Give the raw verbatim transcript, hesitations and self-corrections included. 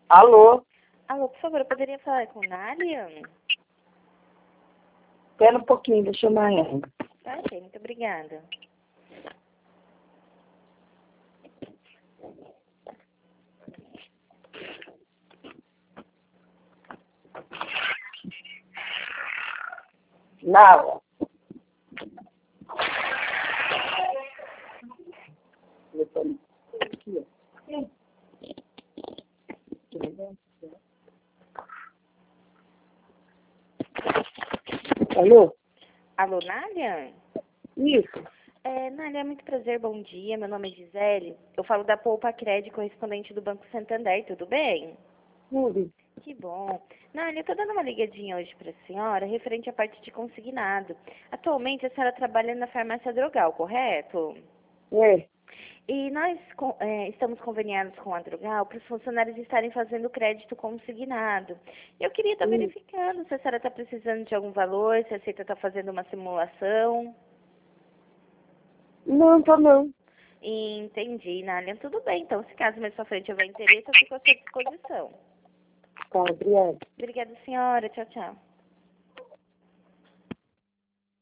Alô? Alô, por favor, eu poderia falar com Nália? Espera um pouquinho, deixa eu chamar ela. Tá, ok, muito obrigada. Nália. Aqui, ó. Alô? Alô, Nália? Isso. É, Nália, muito prazer, bom dia. Meu nome é Gisele. Eu falo da Poupa Crédito, correspondente do Banco Santander, tudo bem? Tudo. Que bom. Nália, eu tô dando uma ligadinha hoje pra senhora, referente à parte de consignado. Atualmente, a senhora trabalha na farmácia Drogal, correto? É. E nós com- é, estamos conveniados com a Drogal para os funcionários estarem fazendo crédito consignado. Eu queria estar Hum. verificando se a senhora está precisando de algum valor, se a Aceita está fazendo uma simulação. Não, tá não. Entendi, Nália. Tudo bem, então, se caso mais pra frente houver interesse, eu fico à sua disposição. Tá, obrigada. Obrigada, senhora. Tchau, tchau.